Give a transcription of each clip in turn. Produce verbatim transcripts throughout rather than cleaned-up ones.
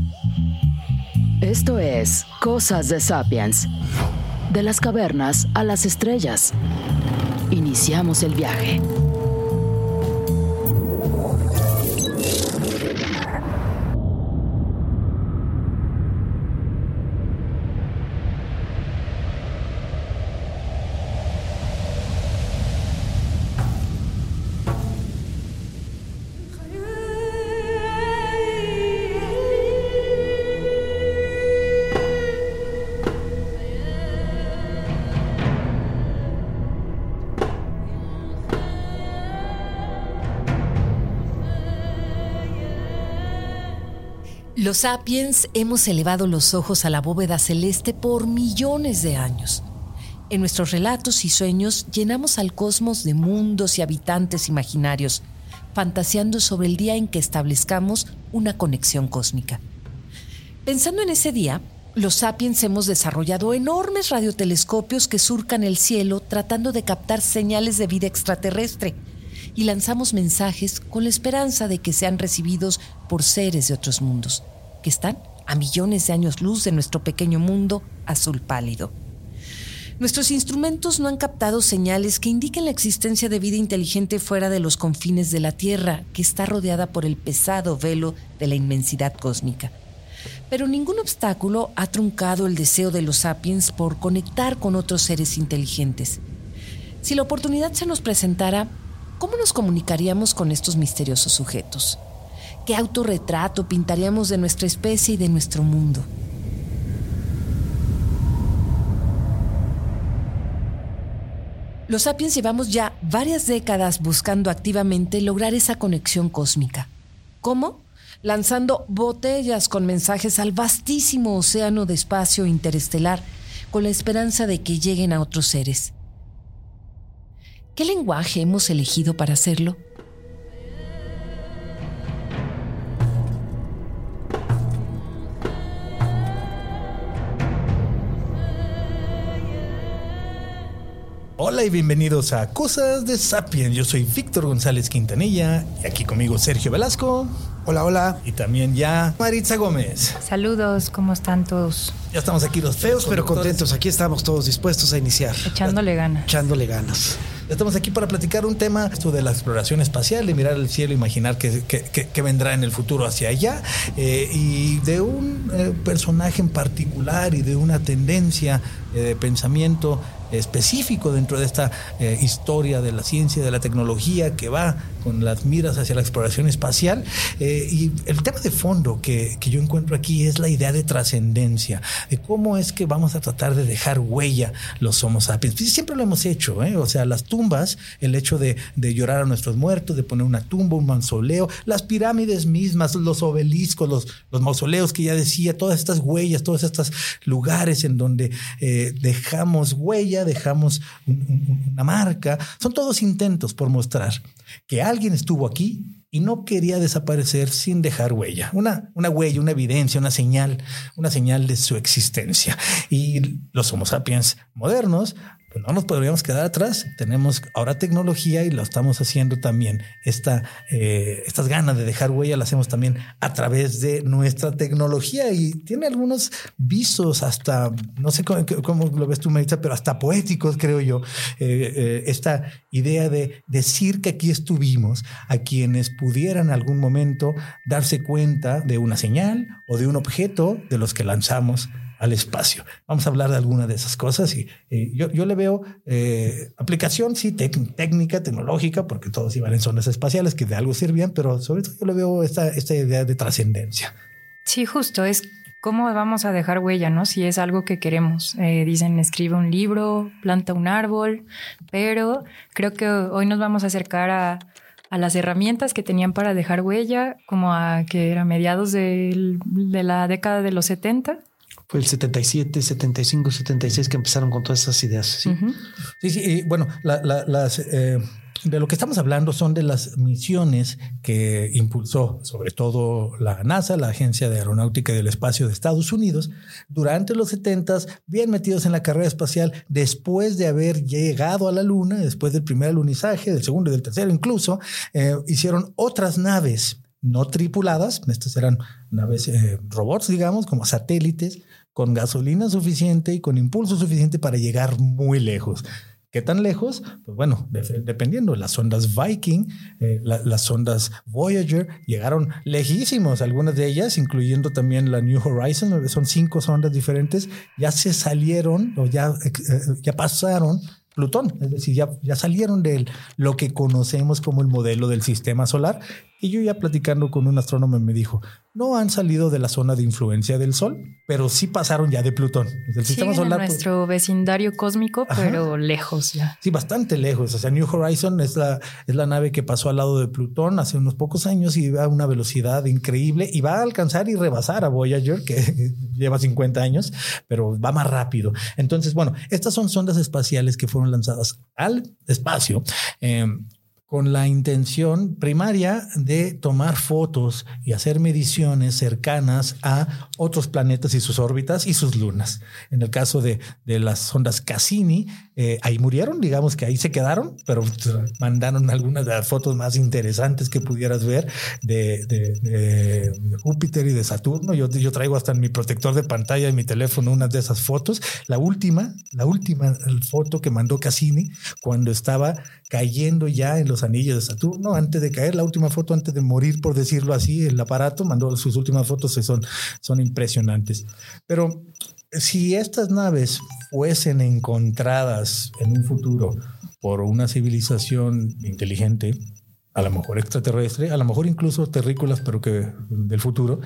Esto es Cosas de Sapiens. De las cavernas a las estrellas. Iniciamos el viaje. Los sapiens hemos elevado los ojos a la bóveda celeste por millones de años. En nuestros relatos y sueños llenamos al cosmos de mundos y habitantes imaginarios, fantaseando sobre el día en que establezcamos una conexión cósmica. Pensando en ese día, los sapiens hemos desarrollado enormes radiotelescopios que surcan el cielo tratando de captar señales de vida extraterrestre y lanzamos mensajes con la esperanza de que sean recibidos por seres de otros mundos, que están a millones de años luz de nuestro pequeño mundo azul pálido. Nuestros instrumentos no han captado señales que indiquen la existencia de vida inteligente fuera de los confines de la Tierra, que está rodeada por el pesado velo de la inmensidad cósmica. Pero ningún obstáculo ha truncado el deseo de los sapiens por conectar con otros seres inteligentes. Si la oportunidad se nos presentara, ¿cómo nos comunicaríamos con estos misteriosos sujetos? ¿Qué autorretrato pintaríamos de nuestra especie y de nuestro mundo? Los sapiens llevamos ya varias décadas buscando activamente lograr esa conexión cósmica. ¿Cómo? Lanzando botellas con mensajes al vastísimo océano de espacio interestelar con la esperanza de que lleguen a otros seres. ¿Qué lenguaje hemos elegido para hacerlo? Hola y bienvenidos a Cosas de Sapiens. Yo soy Víctor González Quintanilla y aquí conmigo Sergio Velasco. Hola, hola. Y también ya Maritza Gómez. Saludos, ¿cómo están todos? Ya estamos aquí los feos pero contentos. Aquí estamos todos dispuestos a iniciar. Echándole ganas. Echándole ganas. Ya estamos aquí para platicar un tema, esto de la exploración espacial, de mirar el cielo, imaginar qué, qué, qué, qué vendrá en el futuro hacia allá, eh, y de un eh, personaje en particular y de una tendencia eh, de pensamiento específico dentro de esta eh, historia de la ciencia, de la tecnología que va con las miras hacia la exploración espacial. Eh, y el tema de fondo que, que yo encuentro aquí es la idea de trascendencia, de cómo es que vamos a tratar de dejar huella los Homo sapiens. Pues siempre lo hemos hecho, ¿eh? O sea, las tumbas, el hecho de, de llorar a nuestros muertos, de poner una tumba, un mausoleo, las pirámides mismas, los obeliscos, los, los mausoleos que ya decía, todas estas huellas, todos estos lugares en donde eh, dejamos huella, dejamos un, un, una marca, son todos intentos por mostrar que alguien estuvo aquí y no quería desaparecer sin dejar huella, una, una huella, una evidencia, una señal, una señal de su existencia. Y los Homo sapiens modernos, pues no nos podríamos quedar atrás. Tenemos ahora tecnología y lo estamos haciendo también. Esta, eh, estas ganas de dejar huella las hacemos también a través de nuestra tecnología y tiene algunos visos hasta, no sé cómo, cómo lo ves tú, Maritza, pero hasta poéticos, creo yo. Eh, eh, esta idea de decir que aquí estuvimos a quienes pudieran en algún momento darse cuenta de una señal o de un objeto de los que lanzamos al espacio. Vamos a hablar de alguna de esas cosas y eh, yo, yo le veo eh, aplicación, sí, tec- técnica, tecnológica, porque todos iban en zonas espaciales que de algo sirvían, pero sobre todo yo le veo esta, esta idea de trascendencia. Sí, justo, es cómo vamos a dejar huella, ¿no? Si es algo que queremos. Eh, dicen, escribe un libro, planta un árbol, pero creo que hoy nos vamos a acercar a, a las herramientas que tenían para dejar huella, como a que era mediados de, de la década de los setenta. Fue el setenta y siete, setenta y cinco, setenta y seis que empezaron con todas esas ideas. Sí, Uh-huh. sí, sí. Y bueno, la, la, las... Eh, de lo que estamos hablando son de las misiones que impulsó sobre todo la NASA, la Agencia de Aeronáutica y del Espacio de Estados Unidos, durante los setentas, bien metidos en la carrera espacial, después de haber llegado a la Luna, después del primer alunizaje, del segundo y del tercero incluso, eh, hicieron otras naves no tripuladas. Estas eran naves, eh, robots, digamos, como satélites, con gasolina suficiente y con impulso suficiente para llegar muy lejos. ¿Qué tan lejos? Pues bueno, de, dependiendo. Las sondas Viking, eh, la, las sondas Voyager llegaron lejísimos. Algunas de ellas, incluyendo también la New Horizon, son cinco sondas diferentes, ya se salieron o ya, eh, ya pasaron Plutón. Es decir, ya, ya salieron de lo que conocemos como el modelo del sistema solar. Y yo ya platicando con un astrónomo me dijo, no han salido de la zona de influencia del Sol, pero sí pasaron ya de Plutón. El sistema solar, en nuestro pues, vecindario cósmico, ajá, pero lejos ya. Sí, bastante lejos. O sea, New Horizon es la, es la nave que pasó al lado de Plutón hace unos pocos años y va a una velocidad increíble y va a alcanzar y rebasar a Voyager, que lleva cincuenta años, pero va más rápido. Entonces, bueno, estas son sondas espaciales que fueron lanzadas al espacio, eh, con la intención primaria de tomar fotos y hacer mediciones cercanas a otros planetas y sus órbitas y sus lunas. En el caso de, de las sondas Cassini, eh, ahí murieron, digamos que ahí se quedaron, pero mandaron algunas de las fotos más interesantes que pudieras ver de, de, de Júpiter y de Saturno. Yo, yo traigo hasta en mi protector de pantalla de mi teléfono unas de esas fotos. La última, la última foto que mandó Cassini cuando estaba cayendo ya en los anillos de Saturno, antes de caer, la última foto antes de morir, por decirlo así, el aparato mandó sus últimas fotos y son, son impresionantes. Pero si estas naves fuesen encontradas en un futuro por una civilización inteligente, a lo mejor extraterrestre, a lo mejor incluso terrícolas, pero que del futuro,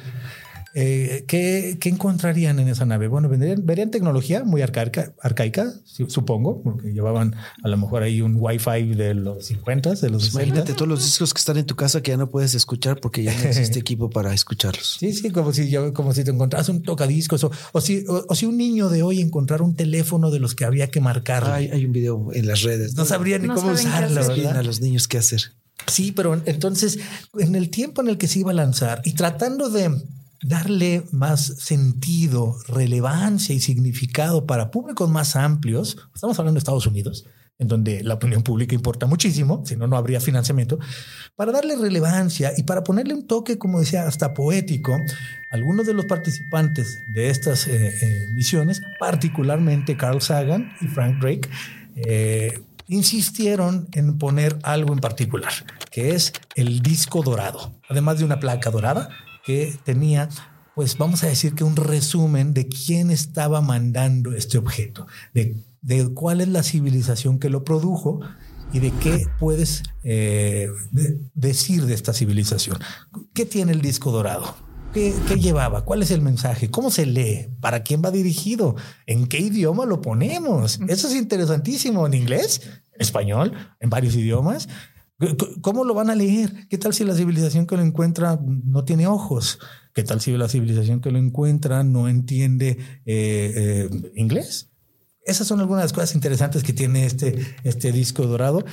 Eh, ¿qué, ¿qué encontrarían en esa nave? Bueno, verían, verían tecnología muy arcaica, arcaica, supongo, porque llevaban a lo mejor ahí un Wi-Fi de los cincuenta, de los sesenta. Imagínate todos los discos que están en tu casa que ya no puedes escuchar porque ya no existe equipo para escucharlos. Sí, sí, como si, como si te encontraras un tocadiscos o, o, si, o, o si un niño de hoy encontrara un teléfono de los que había que marcar. Hay, hay un video en las redes. No, no sabría ni no cómo usarlo, ¿verdad? A los niños qué hacer. Sí, pero entonces en el tiempo en el que se iba a lanzar y tratando de darle más sentido, relevancia y significado para públicos más amplios, estamos hablando de Estados Unidos, en donde la opinión pública importa muchísimo, si no, no habría financiamiento, para darle relevancia y para ponerle un toque, como decía, hasta poético, algunos de los participantes de estas eh, eh, misiones, particularmente Carl Sagan y Frank Drake, eh, insistieron en poner algo en particular, que es el disco dorado, además de una placa dorada, que tenía, pues vamos a decir que un resumen de quién estaba mandando este objeto, de, de cuál es la civilización que lo produjo y de qué puedes eh, de, decir de esta civilización. ¿Qué tiene el disco dorado? ¿Qué, ¿Qué llevaba? ¿Cuál es el mensaje? ¿Cómo se lee? ¿Para quién va dirigido? ¿En qué idioma lo ponemos? Eso es interesantísimo. ¿En inglés? ¿En español? ¿En varios idiomas? ¿Cómo lo van a leer? ¿Qué tal si la civilización que lo encuentra no tiene ojos? ¿Qué tal si la civilización que lo encuentra no entiende eh, eh, inglés? Esas son algunas de las cosas interesantes que tiene este, este disco dorado.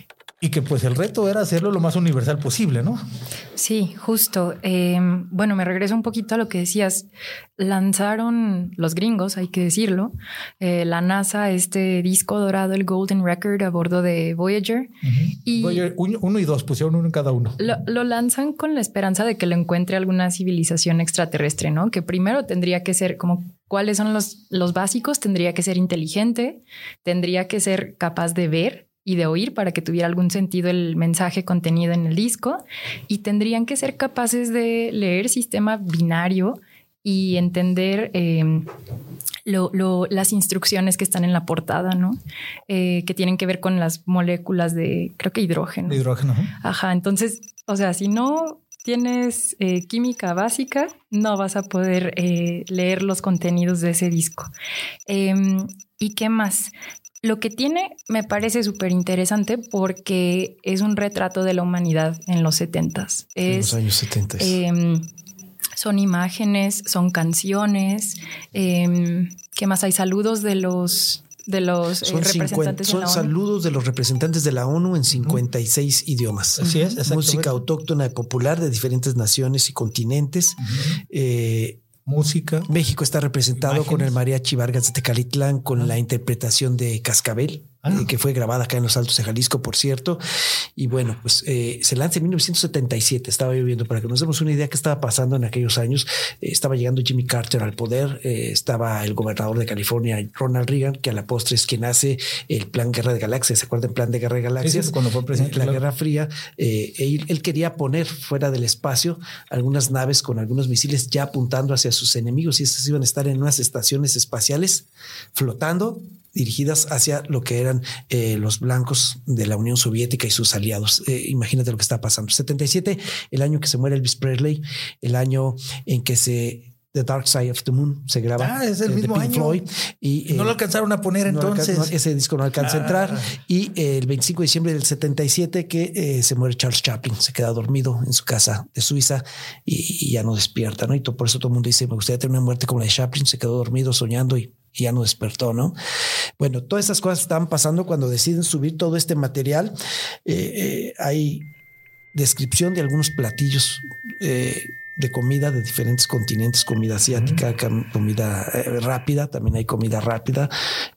Y que pues el reto era hacerlo lo más universal posible, ¿no? Sí, justo. Eh, bueno, me regreso un poquito a lo que decías. Lanzaron los gringos, hay que decirlo, eh, la NASA, este disco dorado, el Golden Record, a bordo de Voyager. Uh-huh. Y Voyager uno, uno y dos, pusieron uno en cada uno. Lo, lo lanzan con la esperanza de que lo encuentre alguna civilización extraterrestre, ¿no? Que primero tendría que ser como... ¿Cuáles son los, los básicos? Tendría que ser inteligente, tendría que ser capaz de ver y de oír para que tuviera algún sentido el mensaje contenido en el disco, y tendrían que ser capaces de leer sistema binario y entender eh, lo, lo, las instrucciones que están en la portada, ¿no? Eh, que tienen que ver con las moléculas de, creo que hidrógeno. De hidrógeno. ¿eh? Ajá, entonces, o sea, si no tienes eh, química básica, no vas a poder eh, leer los contenidos de ese disco. Eh, ¿Y qué más? Lo que tiene me parece súper interesante porque es un retrato de la humanidad en los setentas. En los años setenta. Eh, son imágenes, son canciones. Eh, ¿Qué más hay? Saludos de los, de los son eh, representantes cincuenta, son saludos de los representantes de la ONU en cincuenta y seis uh-huh. idiomas. Así es. Música autóctona popular de diferentes naciones y continentes. Uh-huh. Eh, Música. México está representado imágenes. Con el mariachi Vargas de Tecalitlán, con ah. la interpretación de Cascabel. Ah. Eh, que fue grabada acá en los Altos de Jalisco, por cierto. Y bueno, pues eh, se lanza en mil novecientos setenta y siete. Estaba yo viendo para que nos demos una idea qué estaba pasando en aquellos años. Eh, estaba llegando Jimmy Carter al poder. Eh, estaba el gobernador de California, Ronald Reagan, que a la postre es quien hace el Plan Guerra de Galaxias. ¿Se acuerdan? Plan de Guerra de Galaxias. Sí, sí, cuando fue presidente. La claro. Guerra Fría. Eh, él, él quería poner fuera del espacio algunas naves con algunos misiles ya apuntando hacia sus enemigos, y estas iban a estar en unas estaciones espaciales flotando, dirigidas hacia lo que eran eh, los blancos de la Unión Soviética y sus aliados. Eh, imagínate lo que está pasando. setenta y siete, el año que se muere Elvis Presley, el año en que se The Dark Side of the Moon se graba. Ah, es el eh, mismo de Pink año. Floyd. Y, no eh, lo alcanzaron a poner no entonces. Alcanza, no, ese disco no alcanza ah. a entrar. Y eh, el veinticinco de diciembre del setenta y siete que eh, se muere Charles Chaplin. Se queda dormido en su casa de Suiza y, y ya no despierta, ¿no? Y todo, por eso todo el mundo dice, me gustaría tener una muerte como la de Chaplin. Se quedó dormido soñando y y ya no despertó, ¿no? Bueno, todas esas cosas están pasando cuando deciden subir todo este material. Eh, eh, hay descripción de algunos platillos eh, de comida de diferentes continentes, comida asiática, mm. comida eh, rápida, también hay comida rápida.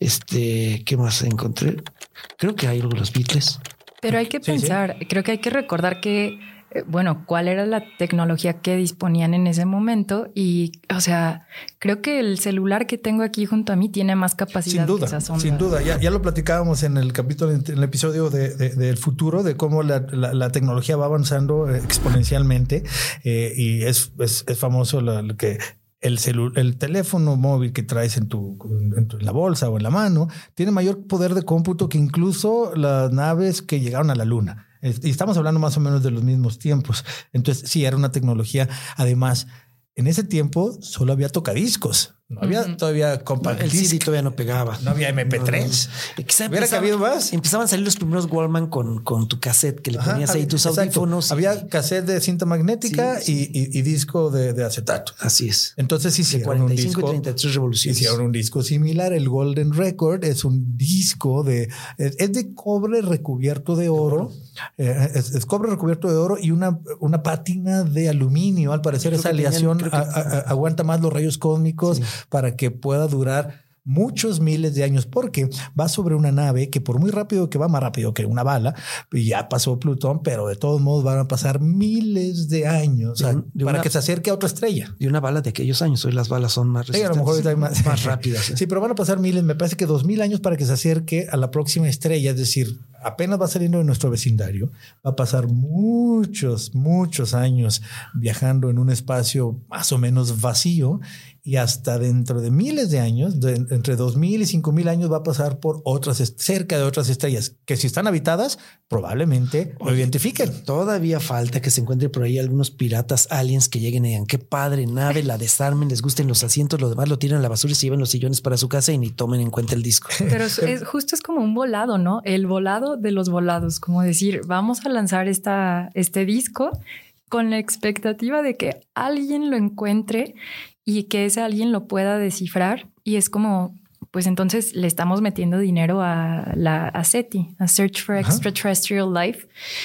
Este, ¿qué más encontré? Creo que hay algo de los Beatles. Pero hay que pensar, sí, sí. creo que hay que recordar que bueno, cuál era la tecnología que disponían en ese momento y, o sea, creo que el celular que tengo aquí junto a mí tiene más capacidad. Sin duda, que esas ondas. sin duda. Ya, ya lo platicábamos en el capítulo, en el episodio de, de, del futuro, de cómo la, la, la tecnología va avanzando exponencialmente eh, y es, es, es famoso lo, lo que el, celu, el teléfono móvil que traes en tu, en tu en la bolsa o en la mano tiene mayor poder de cómputo que incluso las naves que llegaron a la luna. Y estamos hablando más o menos de los mismos tiempos. Entonces, sí, era una tecnología. Además, en ese tiempo solo había tocadiscos. No había uh-huh. todavía compact El C D todavía no pegaba. No había eme pe tres. No, no. ¿Hubiera cabido más? Empezaban a salir los primeros Walkman con, con tu cassette que le Ajá, ponías ahí tus exacto. audífonos. Había cassette de cinta magnética sí, sí. Y, y, y disco de, de acetato. Así es. Entonces sí, de cuarenta y cinco y treinta y tres revoluciones. Hicieron un disco similar. El Golden Record es un disco de... Es de cobre recubierto de oro. Eh, es, es cobre recubierto de oro y una, una pátina de aluminio. Al parecer esa aleación tenían, que... a, a, aguanta más los rayos cósmicos sí. para que pueda durar muchos miles de años, porque va sobre una nave que por muy rápido que va, más rápido que una bala, ya pasó Plutón, pero de todos modos van a pasar miles de años de un, de para una, que se acerque a otra estrella. De una bala de aquellos años, hoy las balas son más resistentes. Sí, a lo mejor hay más, más rápidas. ¿eh? Sí, pero van a pasar miles, me parece que dos mil años para que se acerque a la próxima estrella, es decir, apenas va saliendo de nuestro vecindario, va a pasar muchos, muchos años viajando en un espacio más o menos vacío y hasta dentro de miles de años, de, entre dos mil y cinco mil años, va a pasar por otras, cerca de otras estrellas que si están habitadas, probablemente lo identifiquen. Todavía falta que se encuentre por ahí algunos piratas aliens que lleguen y digan, qué padre nave, la desarmen, les gusten los asientos, lo demás lo tiran a la basura y se lleven los sillones para su casa y ni tomen en cuenta el disco. Pero es, es, justo es como un volado, ¿no? El volado de los volados, como decir, vamos a lanzar esta, este disco con la expectativa de que alguien lo encuentre y que ese alguien lo pueda descifrar. Y es como, pues entonces le estamos metiendo dinero a la a SETI, a Search for Ajá. Extraterrestrial Life.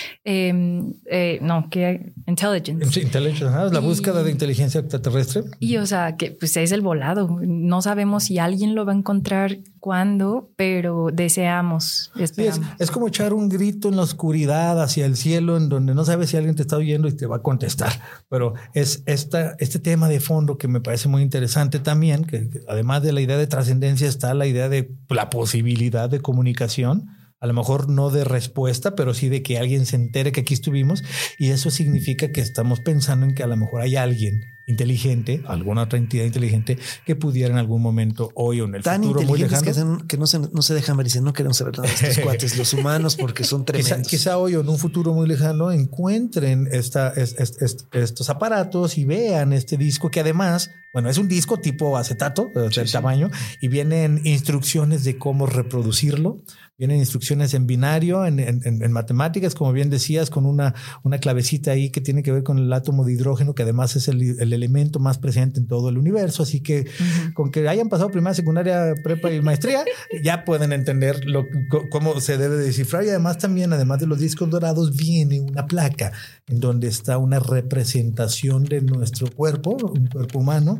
Eh, eh, no, que Intelligence. Intelligence, ajá, la y, búsqueda de inteligencia extraterrestre. Y o sea, que pues es el volado. No sabemos si alguien lo va a encontrar cuándo, pero deseamos, esperamos. Sí, es, es como echar un grito en la oscuridad hacia el cielo, en donde no sabes si alguien te está oyendo y te va a contestar. Pero es esta, este tema de fondo que me parece muy interesante también, que, que además de la idea de trascendencia está la idea de la posibilidad de comunicación. A lo mejor no de respuesta, pero sí de que alguien se entere que aquí estuvimos. Y eso significa que estamos pensando en que a lo mejor hay alguien inteligente, alguna otra entidad inteligente que pudiera en algún momento hoy o en el tan futuro muy lejano. Que, hacen, que no se, no se dejan ver y dicen, no queremos saber nada de estos cuates, los humanos, porque son tremendos. Quizá, quizá hoy o en un futuro muy lejano encuentren esta, es, es, es, estos aparatos y vean este disco que además, bueno, es un disco tipo acetato, o sea, sí, el sí. tamaño, y vienen instrucciones de cómo reproducirlo. Vienen instrucciones en binario, en, en, en matemáticas, como bien decías, con una, una clavecita ahí que tiene que ver con el átomo de hidrógeno, que además es el, el elemento más presente en todo el universo. Así que uh-huh. con que hayan pasado primaria, secundaria, prepa y maestría, ya pueden entender lo, cómo se debe de descifrar. Y además también, además de los discos dorados, viene una placa en donde está una representación de nuestro cuerpo, un cuerpo humano,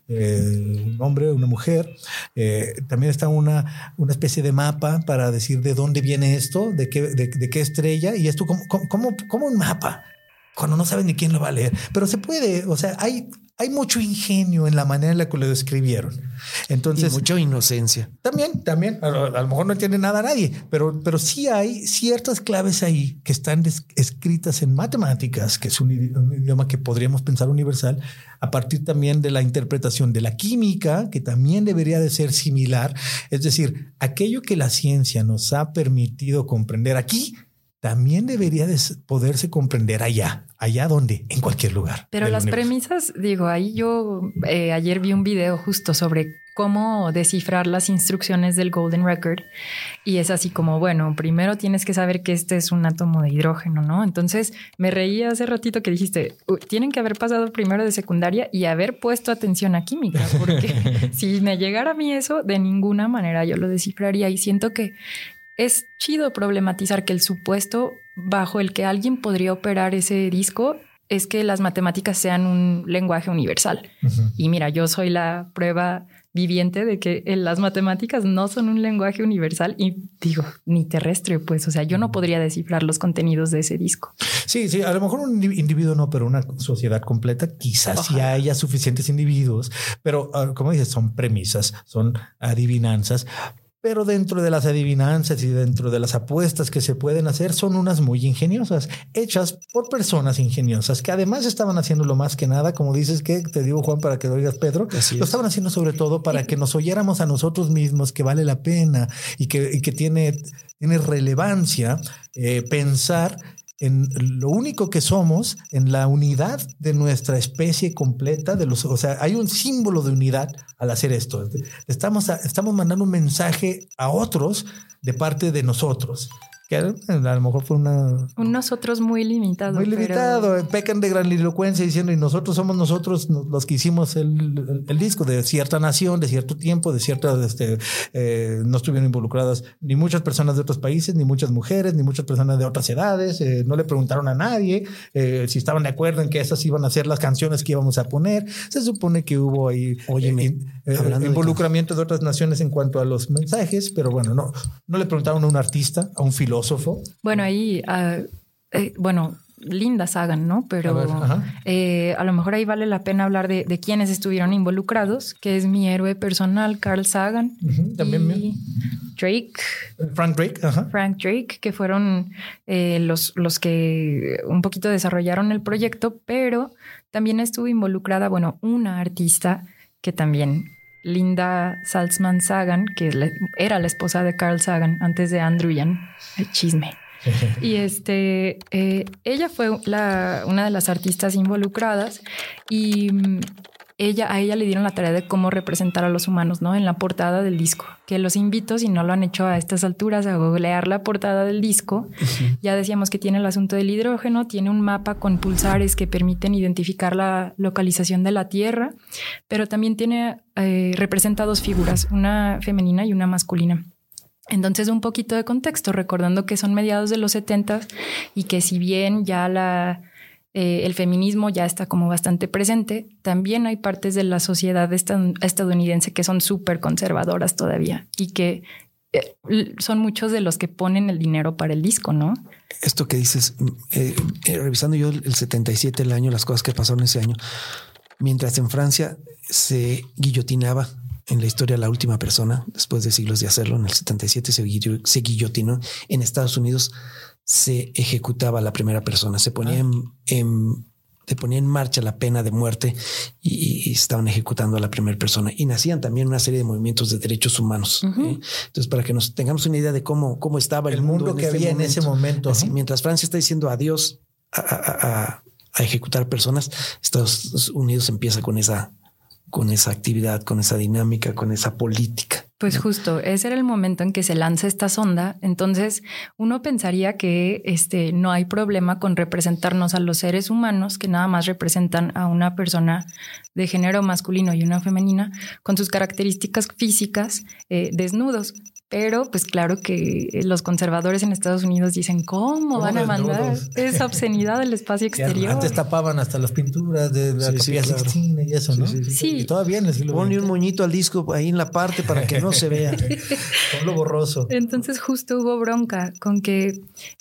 eh, un hombre, una mujer. Eh, también está una, una especie de mapa para decir de dónde viene esto, de qué, de, de qué estrella. Y esto, ¿cómo, cómo, cómo un mapa? Cuando no saben ni quién lo va a leer. Pero se puede, o sea, hay... Hay mucho ingenio en la manera en la que lo describieron. Entonces, y mucha inocencia. También, también. A, a lo mejor no entiende nada a nadie, pero, pero sí hay ciertas claves ahí que están des- escritas en matemáticas, que es un, un idioma que podríamos pensar universal, a partir también de la interpretación de la química, que también debería de ser similar. Es decir, aquello que la ciencia nos ha permitido comprender aquí, también debería de poderse comprender allá. ¿Allá dónde? En cualquier lugar. Pero las universo. Premisas, digo, ahí yo eh, ayer vi un video justo sobre cómo descifrar las instrucciones del Golden Record. Y es así como, bueno, primero tienes que saber que este es un átomo de hidrógeno, ¿no? Entonces me reí hace ratito que dijiste, tienen que haber pasado primero de secundaria y haber puesto atención a química, porque si me llegara a mí eso, de ninguna manera yo lo descifraría. Y siento que es chido problematizar que el supuesto bajo el que alguien podría operar ese disco es que las matemáticas sean un lenguaje universal. Uh-huh. Y mira, yo soy la prueba viviente de que las matemáticas no son un lenguaje universal y digo, ni terrestre, pues, o sea, yo no podría descifrar los contenidos de ese disco. Sí, sí, a lo mejor un individuo no, pero una sociedad completa, quizás Ojalá. sí haya suficientes individuos, pero como dices, son premisas, son adivinanzas. Pero dentro de las adivinanzas y dentro de las apuestas que se pueden hacer son unas muy ingeniosas, hechas por personas ingeniosas que además estaban haciéndolo más que nada, como dices que te digo, Juan, para que lo oigas, Pedro, lo estaban haciendo sobre todo para que nos oyéramos a nosotros mismos, que vale la pena y que, y que tiene, tiene relevancia eh, pensar en lo único que somos, en la unidad de nuestra especie completa, de los, o sea, hay un símbolo de unidad al hacer esto. Estamos, a, estamos mandando un mensaje a otros de parte de nosotros. Que a lo mejor fue una... Un nosotros muy limitado. Muy limitado. Pero... Pecan de grandilocuencia diciendo y nosotros somos nosotros los que hicimos el, el, el disco de cierta nación, de cierto tiempo, de ciertas... Este, eh, no estuvieron involucradas ni muchas personas de otros países, ni muchas mujeres, ni muchas personas de otras edades. Eh, no le preguntaron a nadie eh, si estaban de acuerdo en que esas iban a ser las canciones que íbamos a poner. Se supone que hubo ahí Oye, eh, in, eh, involucramiento de, de otras naciones en cuanto a los mensajes, pero bueno, no, no le preguntaron a un artista, a un filósofo. Bueno, ahí, uh, eh, bueno, Linda Sagan, ¿no? Pero a, ver, eh, a lo mejor ahí vale la pena hablar de, de quiénes estuvieron involucrados, que es mi héroe personal, Carl Sagan. Uh-huh, también y Drake. Frank Drake. Uh-huh. Frank Drake, que fueron eh, los, los que un poquito desarrollaron el proyecto, pero también estuvo involucrada, bueno, una artista que también... Linda Salzman Sagan, que era la esposa de Carl Sagan antes de Andrew Yan, el chisme. Y este, eh, ella fue la, una de las artistas involucradas y ella, a ella le dieron la tarea de cómo representar a los humanos, ¿no? En la portada del disco, que los invito, si no lo han hecho a estas alturas, a googlear la portada del disco. Uh-huh. Ya decíamos que tiene el asunto del hidrógeno, tiene un mapa con pulsares que permiten identificar la localización de la Tierra, pero también tiene, eh, representa dos figuras, una femenina y una masculina. Entonces, un poquito de contexto, recordando que son mediados de los setenta y que si bien ya la... Eh, el feminismo ya está como bastante presente, también hay partes de la sociedad estadounidense que son súper conservadoras todavía y que eh, son muchos de los que ponen el dinero para el disco, ¿no? Esto que dices, eh, eh, revisando yo el setenta y siete, el año, las cosas que pasaron ese año, mientras en Francia se guillotinaba en la historia la última persona, después de siglos de hacerlo, en el setenta y siete se, guillo, se guillotinó. En Estados Unidos se ejecutaba la primera persona, se ponía, ah. en, en, se ponía en marcha la pena de muerte y, y estaban ejecutando a la primera persona. Y nacían también una serie de movimientos de derechos humanos. Uh-huh. ¿eh? Entonces, para que nos tengamos una idea de cómo, cómo estaba el, el mundo, mundo que había momento, en ese momento. Así, mientras Francia está diciendo adiós a, a, a, a ejecutar personas, Estados Unidos empieza con esa, con esa actividad, con esa dinámica, con esa política. Pues justo, ese era el momento en que se lanza esta sonda. Entonces uno pensaría que este, no hay problema con representarnos a los seres humanos que nada más representan a una persona de género masculino y una femenina con sus características físicas eh, desnudos. Pero pues claro que los conservadores en Estados Unidos dicen, ¿cómo van a mandar esa obscenidad del espacio exterior? Antes tapaban hasta las pinturas de la sí, Capilla sí, claro. Sixtina y eso, ¿no? Sí, sí, sí. Y todavía en el siglo Ponle veinte. un moñito al disco ahí en la parte para que no se vea. Ponlo borroso. Entonces justo hubo bronca con que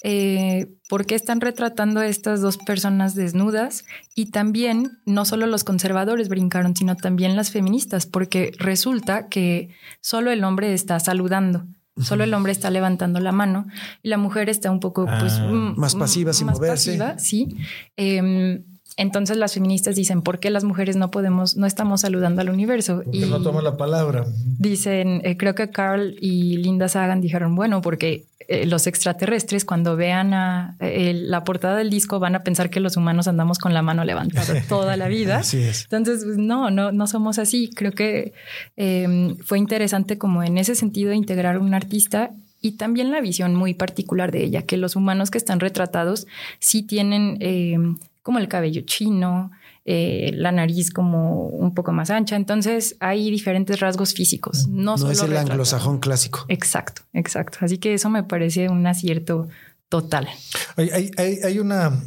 eh, ¿por qué están retratando a estas dos personas desnudas? Y también no solo los conservadores brincaron, sino también las feministas, porque resulta que solo el hombre está saludando. Solo el hombre está levantando la mano y la mujer está un poco pues, Ah, mm, más pasiva, sin más moverse. Pasiva, sí. Eh, entonces las feministas dicen, ¿por qué las mujeres no podemos, no estamos saludando al universo? Porque y no toma la palabra. Dicen, eh, creo que Carl y Linda Sagan dijeron, bueno, porque eh, los extraterrestres cuando vean a, eh, la portada del disco van a pensar que los humanos andamos con la mano levantada toda la vida. Así es. Entonces, pues, no, no, no somos así. Creo que eh, fue interesante como en ese sentido integrar un artista y también la visión muy particular de ella, que los humanos que están retratados sí tienen eh, como el cabello chino, eh, la nariz como un poco más ancha. Entonces hay diferentes rasgos físicos. No, No solo es el retratados. anglosajón clásico. Exacto, exacto. Así que eso me parece un acierto total. Hay, hay, hay, hay una,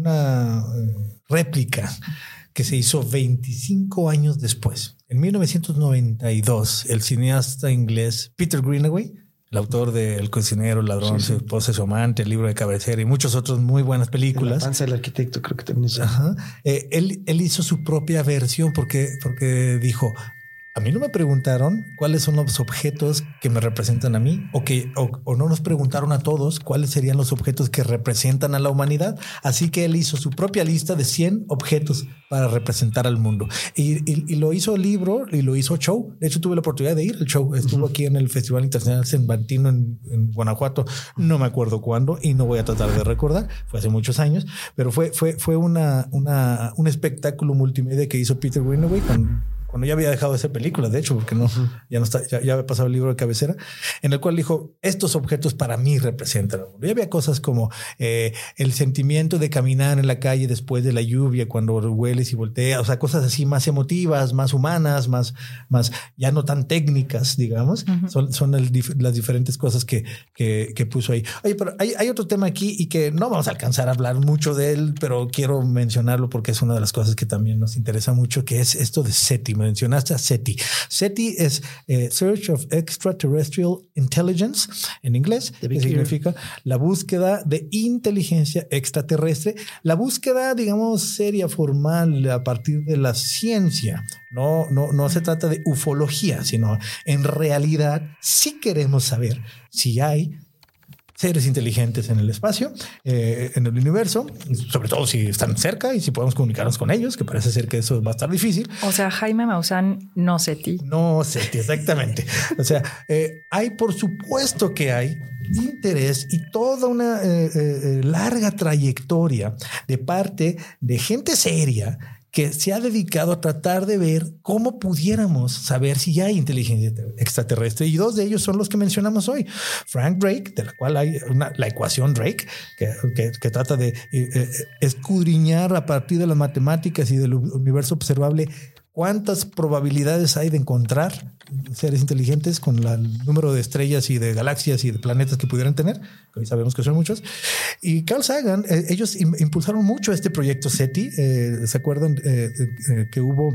una réplica que se hizo veinticinco años después. En mil novecientos noventa y dos, el cineasta inglés Peter Greenaway, el autor de El cocinero, el ladrón, Sí, sí. su esposa y su amante, el libro de cabecera y muchos otros muy buenas La películas. panza del arquitecto creo que también es. Ajá. Eh, él, él hizo su propia versión porque, porque dijo, a mí no me preguntaron cuáles son los objetos que me representan a mí o que o, o no nos preguntaron a todos cuáles serían los objetos que representan a la humanidad. Así que él hizo su propia lista de cien objetos para representar al mundo y, y, y lo hizo libro y lo hizo show. De hecho, tuve la oportunidad de ir al show. Estuvo uh-huh. aquí en el Festival Internacional Cervantino en, en Guanajuato. No me acuerdo cuándo y no voy a tratar de recordar. Fue hace muchos años, pero fue, fue, fue una, una, un espectáculo multimedia que hizo Peter Greenaway con cuando ya había dejado de hacer películas, de hecho, porque no, uh-huh. ya no está, ya, ya había pasado el libro de cabecera, en el cual dijo, estos objetos para mí representan el mundo. Y había cosas como eh, el sentimiento de caminar en la calle después de la lluvia, cuando hueles y volteas, o sea, cosas así más emotivas, más humanas, más, más ya no tan técnicas, digamos. Uh-huh. Son, son el, las diferentes cosas que, que, que puso ahí. Oye, pero hay, hay otro tema aquí y que no vamos a alcanzar a hablar mucho de él, pero quiero mencionarlo porque es una de las cosas que también nos interesa mucho, que es esto de SETI. Mencionaste a SETI. SETI es eh, Search of Extraterrestrial Intelligence en inglés, que significa la búsqueda de inteligencia extraterrestre, la búsqueda, digamos, seria, formal, a partir de la ciencia. No, no, no se trata de ufología, sino en realidad sí queremos saber si hay seres inteligentes en el espacio, eh, en el universo, sobre todo si están cerca y si podemos comunicarnos con ellos, que parece ser que eso va a estar difícil. O sea, Jaime Maussan, no SETI. No SETI, exactamente. O sea, eh, hay, por supuesto que hay interés y toda una eh, eh, larga trayectoria de parte de gente seria que se ha dedicado a tratar de ver cómo pudiéramos saber si ya hay inteligencia extraterrestre. Y dos de ellos son los que mencionamos hoy. Frank Drake, de la cual hay una, la ecuación Drake, que, que, que trata de eh, escudriñar a partir de las matemáticas y del universo observable cuántas probabilidades hay de encontrar seres inteligentes con la, el número de estrellas y de galaxias y de planetas que pudieran tener. Hoy sabemos que son muchos. Y Carl Sagan, eh, ellos im- impulsaron mucho este proyecto SETI. Eh, ¿Se acuerdan eh, eh, que hubo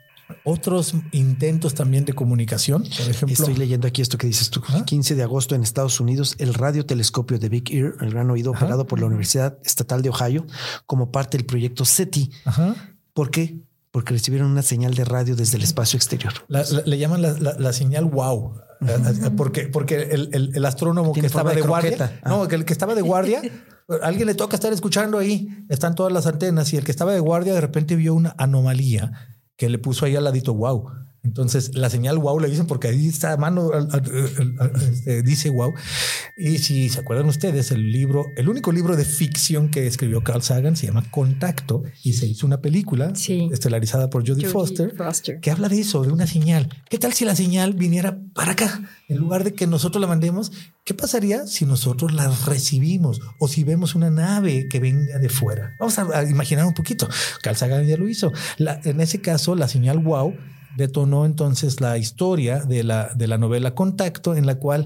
otros intentos también de comunicación? Por ejemplo, estoy leyendo aquí esto que dices tú. ¿Ah? quince de agosto en Estados Unidos, el radiotelescopio de Big Ear, el gran oído, Ajá. operado por la Universidad Estatal de Ohio como parte del proyecto SETI. Ajá. ¿Por qué? Porque recibieron una señal de radio desde el espacio exterior. La, la, le llaman la, la, la señal wow. Uh-huh. Porque, porque el, el, el astrónomo que estaba de, de guardia, ah. no, que el que estaba de guardia, a alguien le toca estar escuchando ahí, están todas las antenas y el que estaba de guardia de repente vio una anomalía que le puso ahí al ladito wow. Entonces la señal wow le dicen porque ahí está a mano, a, a, a, a, dice wow. Y si se acuerdan ustedes, el libro, el único libro de ficción que escribió Carl Sagan se llama Contacto y se hizo una película sí. estelarizada por Jodie Foster, Foster que habla de eso, de una señal. ¿Qué tal si la señal viniera para acá en lugar de que nosotros la mandemos? ¿Qué pasaría si nosotros la recibimos o si vemos una nave que venga de fuera? Vamos a, a imaginar un poquito. Carl Sagan ya lo hizo. La, en ese caso, la señal wow detonó entonces la historia de la, de la novela Contacto, en la cual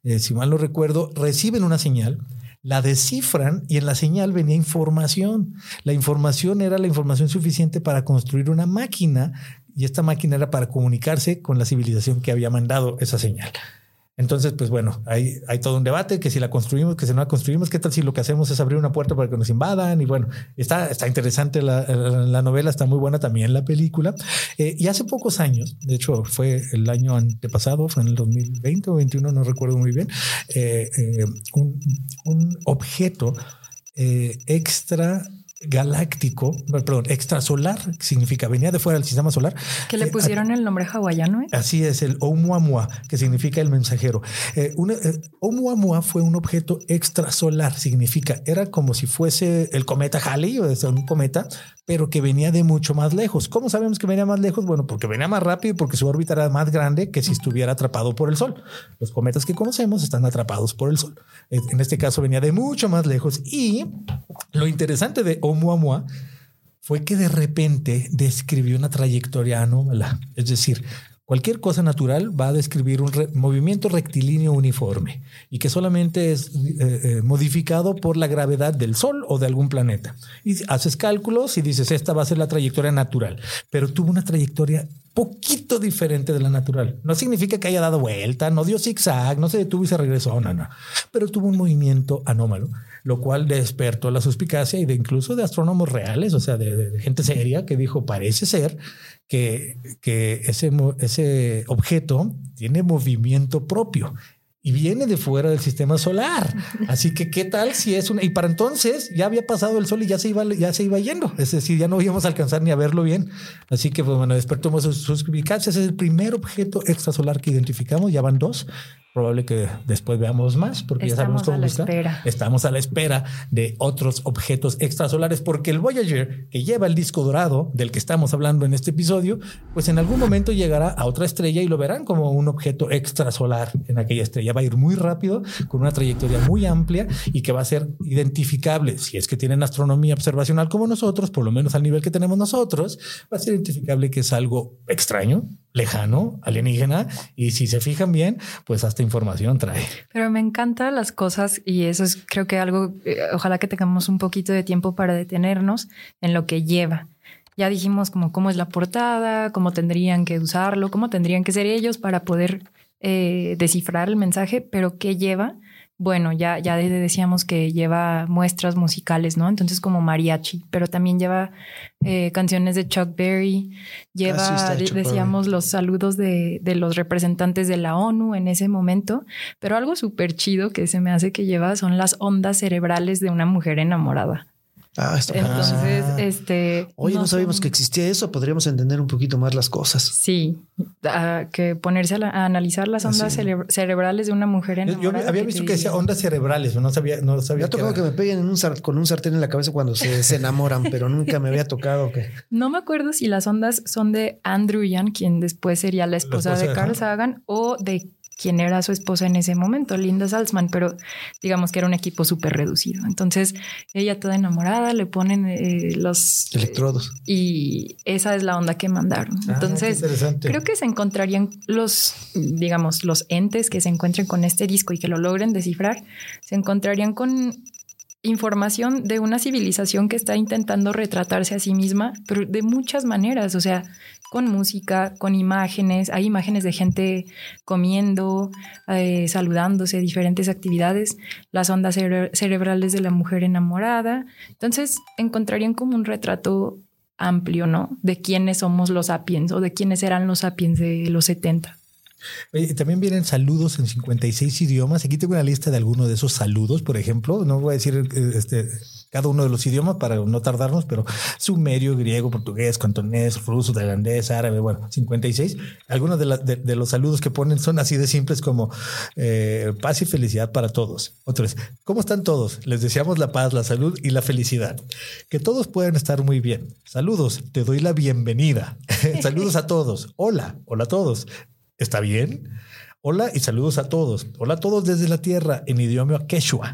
eh, si mal no recuerdo, reciben una señal, la descifran y en la señal venía información. La información era la información suficiente para construir una máquina y esta máquina era para comunicarse con la civilización que había mandado esa señal. Entonces, pues bueno, hay, hay todo un debate que si la construimos, que si no la construimos, qué tal si lo que hacemos es abrir una puerta para que nos invadan. Y bueno, está, está interesante la, la, la novela, está muy buena también la película. Eh, y hace pocos años, de hecho fue el año antepasado, fue en el dos mil veinte o veintiuno, no recuerdo muy bien, eh, eh, un, un objeto eh, extra galáctico, perdón, extrasolar, significa venía de fuera del sistema solar. Que le pusieron eh, el nombre hawaiano. ¿eh? Así es, el Oumuamua, que significa el mensajero. Eh, una, eh, Oumuamua fue un objeto extrasolar, significa, era como si fuese el cometa Halley, o sea, un cometa, pero que venía de mucho más lejos. ¿Cómo sabemos que venía más lejos? Bueno, porque venía más rápido y porque su órbita era más grande que si estuviera atrapado por el Sol. Los cometas que conocemos están atrapados por el Sol. En este caso venía de mucho más lejos y lo interesante de Oumuamua fue que de repente describió una trayectoria anómala. Es decir, cualquier cosa natural va a describir un re- movimiento rectilíneo uniforme y que solamente es eh, eh, modificado por la gravedad del Sol o de algún planeta. Y haces cálculos y dices, esta va a ser la trayectoria natural, pero tuvo una trayectoria poquito diferente de la natural. No significa que haya dado vuelta, no dio zigzag, no se detuvo y se regresó, no, no. Pero tuvo un movimiento anómalo, lo cual despertó la suspicacia y de incluso de astrónomos reales, o sea, de, de, de gente seria que dijo, parece ser que, que ese, ese objeto tiene movimiento propio y viene de fuera del sistema solar. Así que qué tal si es una... Y para entonces ya había pasado el Sol y ya se iba, ya se iba yendo. Es decir, ya no íbamos a alcanzar ni a verlo bien. Así que pues, bueno, despertamos sus suspicacias. Es el primer objeto extrasolar que identificamos. Ya van dos. Probable que después veamos más porque Estamos ya sabemos cómo a la buscar. Espera. Estamos a la espera de otros objetos extrasolares porque el Voyager, que lleva el disco dorado del que estamos hablando en este episodio, pues en algún momento llegará a otra estrella y lo verán como un objeto extrasolar en aquella estrella. Va a ir muy rápido, con una trayectoria muy amplia y que va a ser identificable. Si es que tienen astronomía observacional como nosotros, por lo menos al nivel que tenemos nosotros, va a ser identificable que es algo extraño, lejano, alienígena, y si se fijan bien, pues hasta información trae. Pero me encantan las cosas y eso es creo que algo, eh, ojalá que tengamos un poquito de tiempo para detenernos en lo que lleva. Ya dijimos como cómo es la portada, cómo tendrían que usarlo, cómo tendrían que ser ellos para poder eh, descifrar el mensaje, pero ¿qué lleva? Bueno, ya, ya decíamos que lleva muestras musicales, ¿no? Entonces como mariachi, pero también lleva eh, canciones de Chuck Berry, lleva, ah, sí, decíamos, Berry. Los saludos de, de los representantes de la ONU en ese momento, pero algo súper chido que se me hace que lleva son las ondas cerebrales de una mujer enamorada. Ah, está Entonces, ah. este... Oye, no, no sabíamos son... que existía eso. Podríamos entender un poquito más las cosas. Sí, uh, que ponerse a, la, a analizar las ondas sí. cere- cerebrales de una mujer enamorada. Yo había visto que, que decía ondas cerebrales, no sabía, no sabía. Me ha tocado que, que me peguen en un sart- con un sartén en la cabeza cuando se, se enamoran, pero nunca me había tocado que... No me acuerdo si las ondas son de Andrew Yan, quien después sería la esposa, la esposa de Carl Sagan, o de quien era su esposa en ese momento, Linda Salzman, pero digamos que era un equipo súper reducido. Entonces ella toda enamorada, le ponen eh, los electrodos eh, y esa es la onda que mandaron. Ah, entonces creo que se encontrarían los, digamos, los entes que se encuentren con este disco y que lo logren descifrar, se encontrarían con información de una civilización que está intentando retratarse a sí misma, pero de muchas maneras, o sea, con música, con imágenes, hay imágenes de gente comiendo, eh, saludándose, diferentes actividades, las ondas cere- cerebrales de la mujer enamorada. Entonces encontrarían como un retrato amplio, ¿no? De quiénes somos los sapiens o de quiénes eran los sapiens de los setenta. Oye, también vienen saludos en cincuenta y seis idiomas. Aquí tengo una lista de algunos de esos saludos, por ejemplo. No voy a decir este, cada uno de los idiomas para no tardarnos, pero sumerio, griego, portugués, cantonés, ruso, tailandés, árabe, bueno, cincuenta y seis. Algunos de, la, de, de los saludos que ponen son así de simples como eh, paz y felicidad para todos. Otros, ¿cómo están todos? Les deseamos la paz, la salud y la felicidad. Que todos puedan estar muy bien. Saludos, te doy la bienvenida. Saludos a todos. Hola, hola a todos. ¿Está bien? Hola y saludos a todos. Hola a todos desde la tierra en idioma quechua.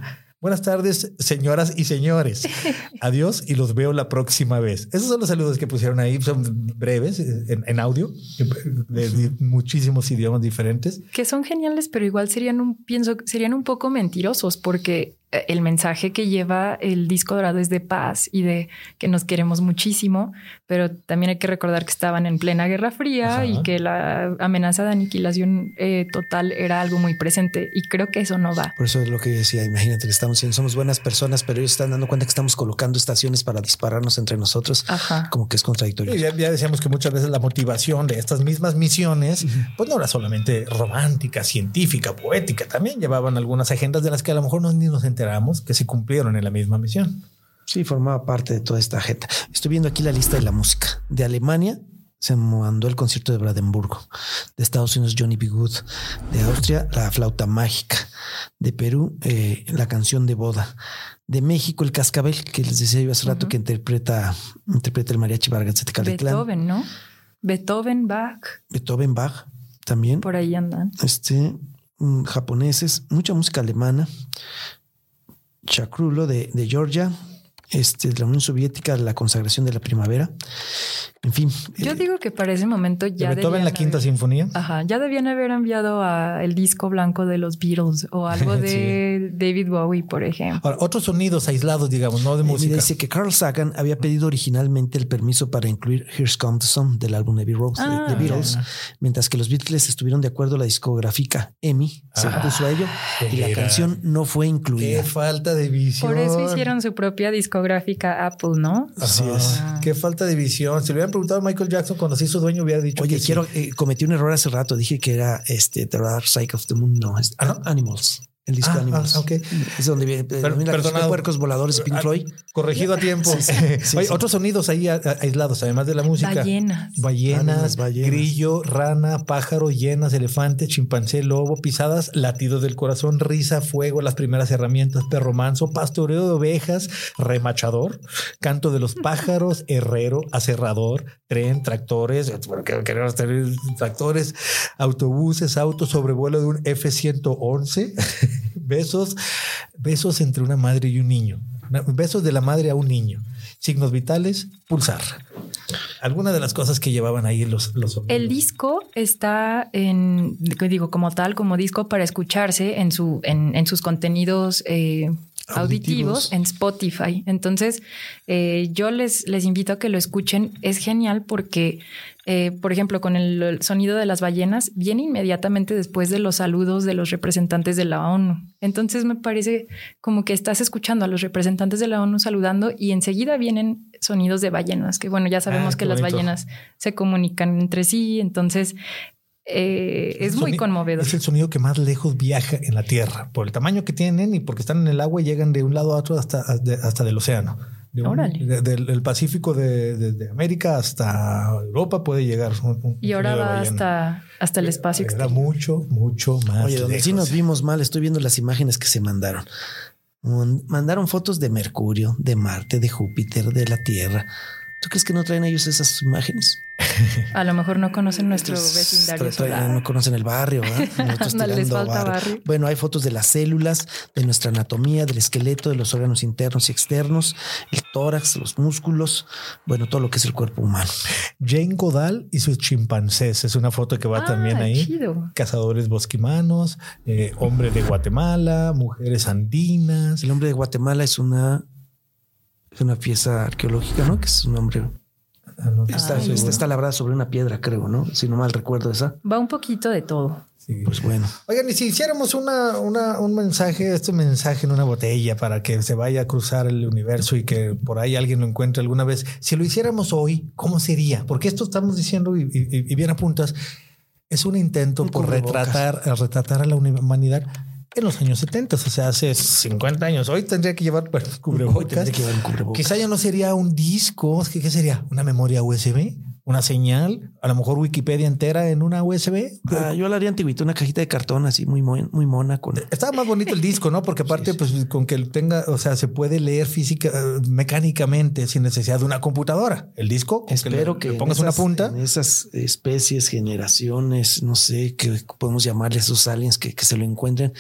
Buenas tardes, señoras y señores. Adiós y los veo la próxima vez. Esos son los saludos que pusieron ahí. Son breves en, en audio de, de muchísimos idiomas diferentes. Que son geniales, pero igual serían un, pienso, serían un poco mentirosos porque el mensaje que lleva el disco dorado es de paz y de que nos queremos muchísimo, pero también hay que recordar que estaban en plena Guerra Fría. Ajá. Y que la amenaza de aniquilación eh, total era algo muy presente y creo que eso no va. Por eso es lo que yo decía, imagínate que estamos diciendo somos buenas personas, pero ellos están dando cuenta que estamos colocando estaciones para dispararnos entre nosotros. Ajá. Como que es contradictorio. Y ya, ya decíamos que muchas veces la motivación de estas mismas misiones, uh-huh. pues no era solamente romántica, científica, poética, también llevaban algunas agendas de las que a lo mejor no, ni nos enteramos que se cumplieron en la misma misión. Sí, formaba parte de toda esta agenda. Estoy viendo aquí la lista de la música. De Alemania se mandó el concierto de Brandenburgo. De Estados Unidos, Johnny B. Good. De Austria, la flauta mágica. De Perú, eh, la canción de boda. De México, el cascabel, que les decía yo hace rato, uh-huh. que interpreta, interpreta el mariachi Vargas de Tecalitlán. Beethoven, ¿no? Beethoven, Bach. Beethoven, Bach también. Por ahí andan. Este, um, japoneses, mucha música alemana. Chakrulo de, de Georgia, este, de la Unión Soviética, la consagración de la primavera. En fin. Yo eh, digo que para ese momento ya de Beethoven, la quinta haber, sinfonía. Ajá, ya debían haber enviado a el disco blanco de los Beatles o algo de sí. David Bowie, por ejemplo. Ahora, otros sonidos aislados, digamos, no de eh, música. Mira, dice que Carl Sagan había pedido originalmente el permiso para incluir Here's Come the Sun del álbum Abbey Road ah, de, de Beatles, ah. mientras que los Beatles estuvieron de acuerdo. La discográfica EMI se ah, opuso a ello y la canción no fue incluida. Qué falta de visión. Por eso hicieron su propia discográfica Apple, ¿no? Así ah, es. Ah. Qué falta de visión. Si le hubieran preguntado a Michael Jackson cuando se hizo dueño, hubiera dicho. Oye, que quiero, sí. eh, cometí un error hace rato. Dije que era este The Dark Side of the Moon. No, es ¿Ah, no? Animals. El disco ah, Animals. Ah, okay. Es donde viene los puercos voladores de Pink Floyd. Corregido a tiempo. Sí, sí, sí, Oye, sí. Otros sonidos ahí a, a, aislados, además de la música. Ballenas. Ballenas, ballenas, grillo, rana, pájaro, hienas, elefante, chimpancé, lobo, pisadas, latido del corazón, risa, fuego, las primeras herramientas, perro manso, pastoreo de ovejas, remachador, canto de los pájaros, herrero, aserrador, tren, tractores, porque queremos tener tractores, autobuses, autos, sobrevuelo de un F ciento once. Besos, besos entre una madre y un niño. Besos de la madre a un niño. Signos vitales, pulsar. Algunas de las cosas que llevaban ahí los, los el disco está en, digo, como tal, como disco para escucharse en su, en, en sus contenidos eh, auditivos. auditivos en Spotify. Entonces, eh, yo les, les invito a que lo escuchen. Es genial porque Eh, por ejemplo, con el, el sonido de las ballenas, viene inmediatamente después de los saludos de los representantes de la ONU. Entonces me parece como que estás escuchando a los representantes de la ONU saludando y enseguida vienen sonidos de ballenas, que bueno, ya sabemos ah, que bonito. Las ballenas se comunican entre sí, entonces eh, es, es muy sonido, conmovedor. Es el sonido que más lejos viaja en la Tierra, por el tamaño que tienen y porque están en el agua y llegan de un lado a otro hasta, hasta del océano. De un, de, del, del Pacífico de, de, de América hasta Europa puede llegar. Un, un y ahora va hasta, hasta el espacio exterior. Era mucho, mucho más. Oye, donde lejos. Sí nos vimos mal, estoy viendo las imágenes que se mandaron. Mandaron fotos de Mercurio, de Marte, de Júpiter, de la Tierra. ¿Tú crees que no traen ellos esas imágenes? A lo mejor no conocen nuestro vecindario solar. No conocen el barrio, ¿verdad? No les falta barrio. barrio. Bueno, hay fotos de las células, de nuestra anatomía, del esqueleto, de los órganos internos y externos, el tórax, los músculos, bueno, todo lo que es el cuerpo humano. Jane Goodall y sus chimpancés. Es una foto que va ah, también ahí. Chido. Cazadores bosquimanos, eh, hombre de Guatemala, mujeres andinas. El hombre de Guatemala es una, es una pieza arqueológica, ¿no? Que es un hombre... Ah, no, está, Ay, está, bueno. está labrada sobre una piedra, creo, ¿no? Si no mal recuerdo esa. Va un poquito de todo. Sí. Pues bueno. Oigan, y si hiciéramos una, una, un mensaje, este mensaje en una botella para que se vaya a cruzar el universo y que por ahí alguien lo encuentre alguna vez, si lo hiciéramos hoy, ¿cómo sería? Porque esto estamos diciendo y, y, y bien apuntas, es un intento un por retratar, retratar a la humanidad en los años setenta, o sea, hace cincuenta años. Hoy tendría que llevar bueno, cubrebocas. Que llevar un cubrebocas. Quizá ya no sería un disco. ¿Qué, qué sería? ¿Una memoria U S B? ¿Una señal? A lo mejor Wikipedia entera en una U S B. Ah, yo la haría antiguito, una cajita de cartón así muy, muy, muy mona. Con... Estaba más bonito el disco, ¿no? Porque aparte, sí, sí. pues con que tenga, o sea, se puede leer física, mecánicamente sin necesidad de una computadora. El disco, espero que, le, que le pongas esas, una punta. En esas especies, generaciones, no sé, que podemos llamarle a esos aliens que, que se lo encuentren.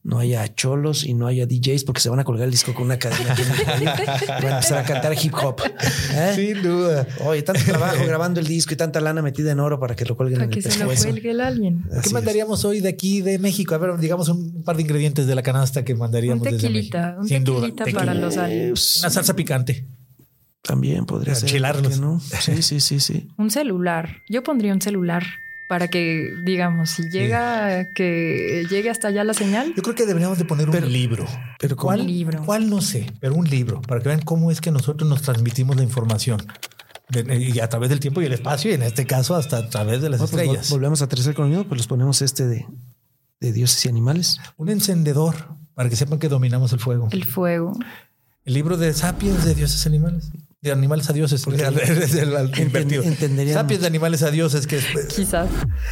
no haya cholos y no haya D Js, porque se van a colgar el disco con una cadena aquí en el Cali. Van a empezar a cantar hip hop. ¿Eh? Sin duda. Oye, tanto trabajo grabando el disco y tanta lana metida en oro para que lo cuelguen Para en que el se lo pescuezo. cuelgue el alguien. ¿Qué Así mandaríamos es. hoy de aquí de México? A ver, digamos un par de ingredientes de la canasta que mandaríamos Un desde tequilita, México. un Sin duda. tequilita Tequila. para los aliens. Una salsa picante. También podría ser. Enchilarlos. ¿por qué no? Sí, sí, sí, sí. Un celular. Yo pondría un celular para que, digamos, si llega, que llegue hasta allá la señal. Yo creo que deberíamos de poner Pero- un libro. pero ¿cómo? ¿Cuál, Un libro. ¿Cuál? No sé, pero un libro para que vean cómo es que nosotros nos transmitimos la información. De- y a través del tiempo y el espacio, y en este caso hasta a través de las Bueno, pues, estrellas. vol- volvemos a tercer colonial, pues los ponemos este de, de dioses y animales. Un encendedor para que sepan que dominamos el fuego. El, El fuego. libro de Sapiens de dioses y animales. De animales a dioses. Porque es el- el invertido. entenderían- Sapiens de animales a dioses. Que es- Quizás.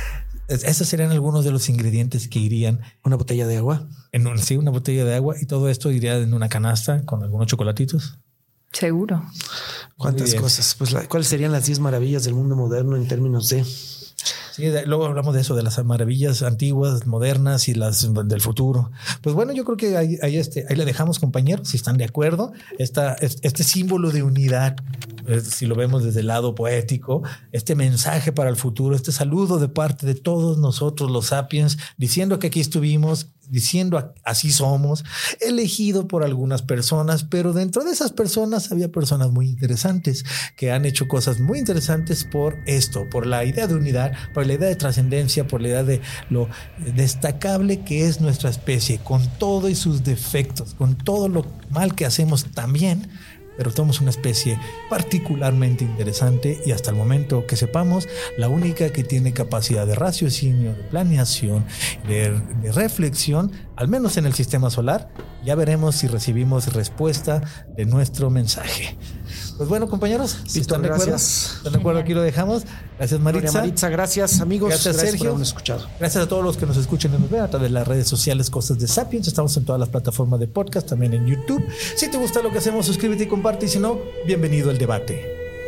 es- esos serían algunos de los ingredientes que irían Una botella de agua. en un, sí, una botella de agua, y todo esto iría en una canasta con algunos chocolatitos. Seguro. ¿Cuántas Muy bien. cosas? Pues, la- ¿cuáles serían las diez maravillas del mundo moderno en términos de... Sí, de- luego hablamos de eso, de las maravillas antiguas, modernas y las del futuro. Pues bueno, yo creo que ahí, ahí, este, ahí le dejamos, compañeros, si están de acuerdo. Esta, es- este símbolo de unidad, eh, si lo vemos desde el lado poético, este mensaje para el futuro, este saludo de parte de todos nosotros, los sapiens, diciendo que aquí estuvimos, diciendo a- así somos, elegido por algunas personas, pero dentro de esas personas había personas muy interesantes que han hecho cosas muy interesantes por esto, por la idea de unidad, por la idea de trascendencia, por la idea de lo destacable que es nuestra especie, con todo y sus defectos, con todo lo mal que hacemos también. Pero somos una especie particularmente interesante y hasta el momento que sepamos, la única que tiene capacidad de raciocinio, de planeación, de, de reflexión, al menos en el sistema solar. Ya veremos si recibimos respuesta de nuestro mensaje. Pues bueno, compañeros, si Víctor, están de acuerdo, gracias. están de acuerdo, aquí lo dejamos. Gracias, Gloria Maritza. Maritza, gracias amigos. Gracias, por Sergio. habernos escuchado. Gracias a todos los que nos escuchan y nos ven a través de las redes sociales Cosas de Sapiens. Estamos en todas las plataformas de podcast, también en YouTube. Si te gusta lo que hacemos, suscríbete y comparte. Y si no, bienvenido al debate.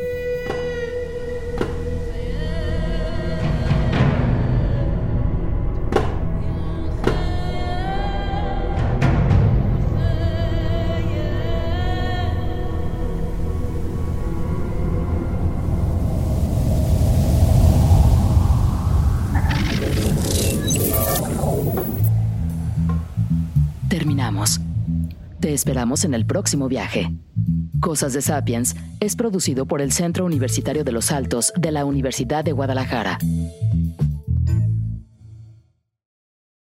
Terminamos. Te esperamos en el próximo viaje. Cosas de Sapiens es producido por el Centro Universitario de los Altos de la Universidad de Guadalajara.